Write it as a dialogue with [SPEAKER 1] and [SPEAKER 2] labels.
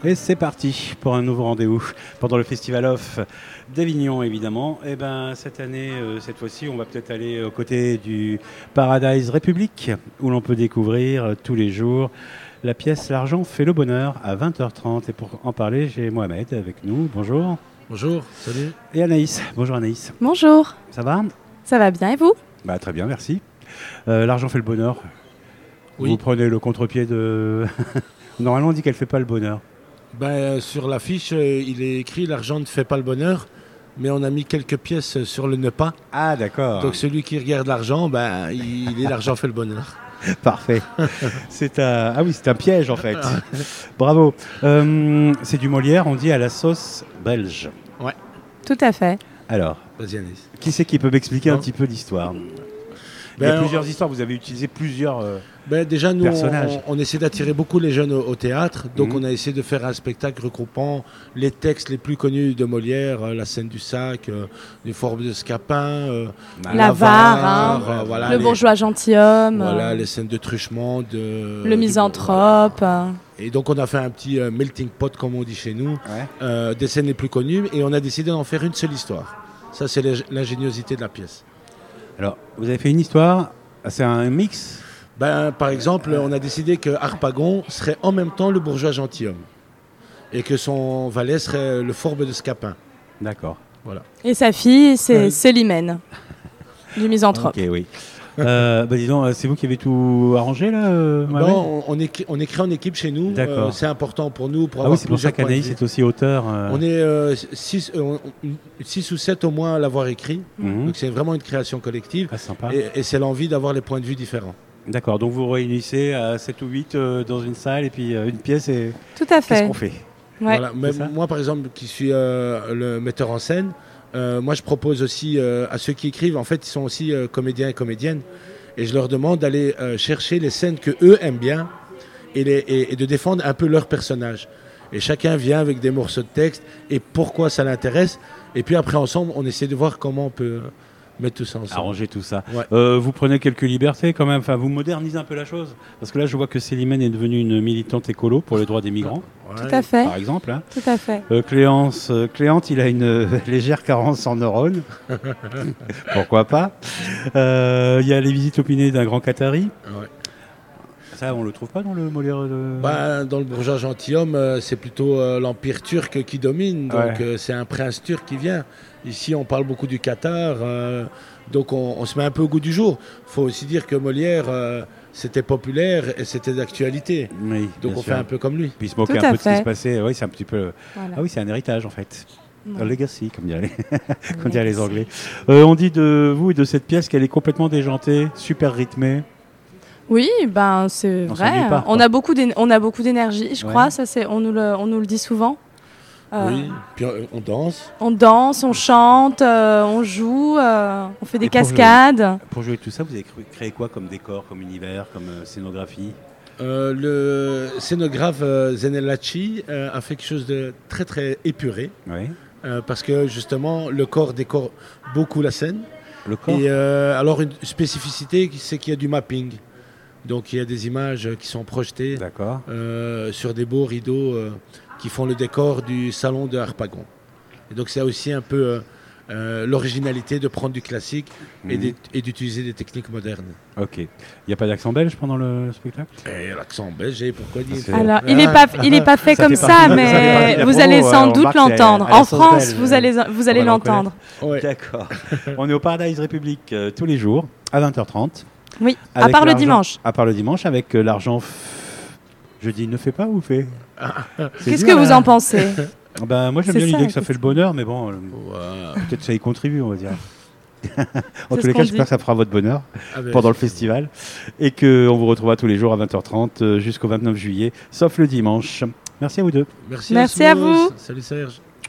[SPEAKER 1] Et c'est parti pour un nouveau rendez-vous pendant le Festival Off d'Avignon, évidemment. Et ben cette année, cette fois-ci, on va peut-être aller aux côtés du Paradise République, où l'on peut découvrir tous les jours la pièce L'argent fait le bonheur à 20h30. Et pour en parler, j'ai Mohamed avec nous. Bonjour.
[SPEAKER 2] Bonjour, salut.
[SPEAKER 1] Et Anaïs. Bonjour Anaïs.
[SPEAKER 3] Bonjour.
[SPEAKER 1] Ça va ?
[SPEAKER 3] Ça va bien et vous ?
[SPEAKER 1] Très bien, merci. L'argent fait le bonheur.
[SPEAKER 2] Oui.
[SPEAKER 1] Vous prenez le contre-pied de... Normalement, on dit qu'elle ne fait pas le bonheur.
[SPEAKER 2] Sur l'affiche, il est écrit « L'argent ne fait pas le bonheur », mais on a mis quelques pièces sur le ne pas.
[SPEAKER 1] Ah, d'accord.
[SPEAKER 2] Donc celui qui regarde l'argent, il est « L'argent fait le bonheur ».
[SPEAKER 1] Parfait. C'est un piège en fait. Bravo. C'est du Molière, on dit à la sauce belge.
[SPEAKER 2] Ouais.
[SPEAKER 3] Tout à fait.
[SPEAKER 1] Alors,
[SPEAKER 2] Vas-y, Anis.
[SPEAKER 1] qui c'est qui peut m'expliquer un petit peu l'histoire ? Il y a plusieurs histoires, vous avez utilisé plusieurs
[SPEAKER 2] Déjà, nous,
[SPEAKER 1] personnages.
[SPEAKER 2] on essaie d'attirer beaucoup les jeunes au théâtre. Donc, on a essayé de faire un spectacle regroupant les textes les plus connus de Molière, La scène du sac, Les forbes de Scapin,
[SPEAKER 3] L'avare, le bourgeois gentilhomme,
[SPEAKER 2] voilà, les scènes de truchement,
[SPEAKER 3] le misanthrope.
[SPEAKER 2] Et donc, on a fait un petit melting pot, comme on dit chez nous, des scènes les plus connues. Et on a décidé d'en faire une seule histoire. Ça, c'est l'ingéniosité de la pièce.
[SPEAKER 1] Alors, vous avez fait une histoire, c'est un mix ?
[SPEAKER 2] Par exemple, on a décidé que Harpagon serait en même temps le bourgeois gentilhomme et que son valet serait le forbe de Scapin.
[SPEAKER 1] D'accord.
[SPEAKER 2] Voilà.
[SPEAKER 3] Et sa fille, c'est Célimène, du misanthrope.
[SPEAKER 1] Ok, oui. Dis donc, c'est vous qui avez tout arrangé là
[SPEAKER 2] On écrit en équipe chez nous.
[SPEAKER 1] D'accord.
[SPEAKER 2] C'est important pour nous. Pour avoir
[SPEAKER 1] c'est pour ça qu'Anaïs est aussi auteur.
[SPEAKER 2] On est 6 ou 7 au moins à l'avoir écrit. Donc c'est vraiment une création collective.
[SPEAKER 1] Ah, sympa.
[SPEAKER 2] Et c'est l'envie d'avoir les points de vue différents.
[SPEAKER 1] D'accord, donc vous réunissez à 7 ou 8 dans une salle et puis une pièce et
[SPEAKER 3] Tout à fait.
[SPEAKER 1] qu'est-ce qu'on fait ?
[SPEAKER 3] Ouais.
[SPEAKER 2] Voilà. Moi, par exemple, qui suis le metteur en scène, moi, je propose aussi à ceux qui écrivent, en fait, ils sont aussi comédiens et comédiennes, et je leur demande d'aller chercher les scènes que eux aiment bien et de défendre un peu leur personnage. Et chacun vient avec des morceaux de texte et pourquoi ça l'intéresse. Et puis après, ensemble, on essaie de voir comment on peut mettre tout ça ensemble.
[SPEAKER 1] Arranger tout ça.
[SPEAKER 2] Ouais.
[SPEAKER 1] Vous prenez quelques libertés quand même, enfin, vous modernisez un peu la chose. Parce que là, je vois que Célimène est devenue une militante écolo pour les droits des migrants,
[SPEAKER 3] Tout à fait.
[SPEAKER 1] par exemple. Hein.
[SPEAKER 3] Tout à fait.
[SPEAKER 1] Cléante, il a une légère carence en neurones. Pourquoi pas. Il y a les visites opinées d'un grand Qatari.
[SPEAKER 2] Ouais.
[SPEAKER 1] Ça, on le trouve pas dans le Molière
[SPEAKER 2] Dans le bourgeois gentilhomme, c'est plutôt l'empire turc qui domine. Donc c'est un prince turc qui vient. Ici, on parle beaucoup du Qatar. Donc on se met un peu au goût du jour. Il faut aussi dire que Molière, c'était populaire et c'était d'actualité.
[SPEAKER 1] Oui,
[SPEAKER 2] donc on
[SPEAKER 1] sûr.
[SPEAKER 2] fait un peu comme lui.
[SPEAKER 1] Puis il se moquait
[SPEAKER 3] Tout
[SPEAKER 1] un
[SPEAKER 3] à
[SPEAKER 1] peu de ce qui
[SPEAKER 3] fait.
[SPEAKER 1] se passait. Oui, c'est un petit peu...
[SPEAKER 3] Voilà.
[SPEAKER 1] Ah oui, c'est un héritage en fait.
[SPEAKER 3] Ouais.
[SPEAKER 1] Un legacy, comme diraient les Anglais. On dit de vous et de cette pièce qu'elle est complètement déjantée, super rythmée.
[SPEAKER 3] Oui, c'est
[SPEAKER 1] On
[SPEAKER 3] vrai.
[SPEAKER 1] s'ennuie pas,
[SPEAKER 3] On a beaucoup d'énergie, je crois. Ça, on nous le dit souvent.
[SPEAKER 2] Oui, puis on danse.
[SPEAKER 3] On danse, on chante, on joue, on fait des cascades.
[SPEAKER 1] Pour jouer tout ça, vous avez créé quoi comme décor, comme univers, comme scénographie ?
[SPEAKER 2] Le scénographe Zenelachi a fait quelque chose de très très épuré.
[SPEAKER 1] Oui.
[SPEAKER 2] Parce que justement, le corps décore beaucoup la scène.
[SPEAKER 1] Le corps ?
[SPEAKER 2] Et alors, une spécificité, c'est qu'il y a du mapping. Donc, il y a des images qui sont projetées sur des beaux rideaux qui font le décor du salon de Harpagon. Et donc, c'est aussi un peu l'originalité de prendre du classique et d'utiliser des techniques modernes.
[SPEAKER 1] Ok. Il n'y a pas d'accent belge pendant le spectacle ?
[SPEAKER 2] Et l'accent belge, pourquoi dire ça ?
[SPEAKER 3] Alors, il n'est pas fait comme ça,
[SPEAKER 1] ça fait
[SPEAKER 3] mais
[SPEAKER 1] partie de la
[SPEAKER 3] vous
[SPEAKER 1] promo,
[SPEAKER 3] allez sans
[SPEAKER 1] on
[SPEAKER 3] doute
[SPEAKER 1] remarque qu'il y a
[SPEAKER 3] l'entendre.
[SPEAKER 1] un
[SPEAKER 3] En
[SPEAKER 1] accent
[SPEAKER 3] France,
[SPEAKER 1] belge.
[SPEAKER 3] vous allez l'entendre.
[SPEAKER 2] Ouais.
[SPEAKER 1] D'accord. On est au Paradise République tous les jours à 20h30.
[SPEAKER 3] Oui, à part le dimanche.
[SPEAKER 1] À part le dimanche, avec l'argent... Je dis ne fait pas ou fait ?
[SPEAKER 3] Qu'est-ce que vous en pensez ?
[SPEAKER 1] Moi, j'aime
[SPEAKER 3] C'est
[SPEAKER 1] bien
[SPEAKER 3] ça,
[SPEAKER 1] l'idée que ça
[SPEAKER 3] la
[SPEAKER 1] fait le bonheur, mais bon, peut-être ça y contribue, on va dire. En tous les cas, j'espère que ça fera votre bonheur pendant le festival et qu'on vous retrouvera tous les jours à 20h30 jusqu'au 29 juillet, sauf le dimanche. Merci à vous deux.
[SPEAKER 2] Merci à vous. Salut Serge.